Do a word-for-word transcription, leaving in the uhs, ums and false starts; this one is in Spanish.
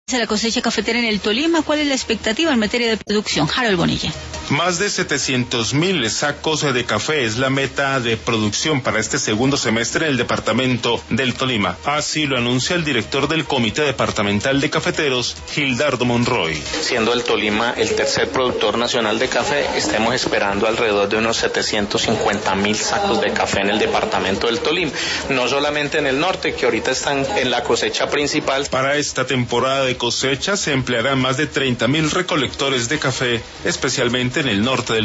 La cosecha cafetera en el Tolima, ¿cuál es la expectativa en materia de producción? Harold Bonilla. Más de setecientos mil sacos de café es la meta de producción para este segundo semestre en el departamento del Tolima. Así lo anuncia el director del Comité Departamental de Cafeteros, Gildardo Monroy. Siendo el Tolima el tercer productor nacional de café, estamos esperando alrededor de unos setecientos cincuenta mil sacos de café en el departamento del Tolima. No solamente en el norte, que ahorita están en la cosecha principal. Para esta temporada de cosecha se emplearán más de treinta mil recolectores de café, especialmente en el norte del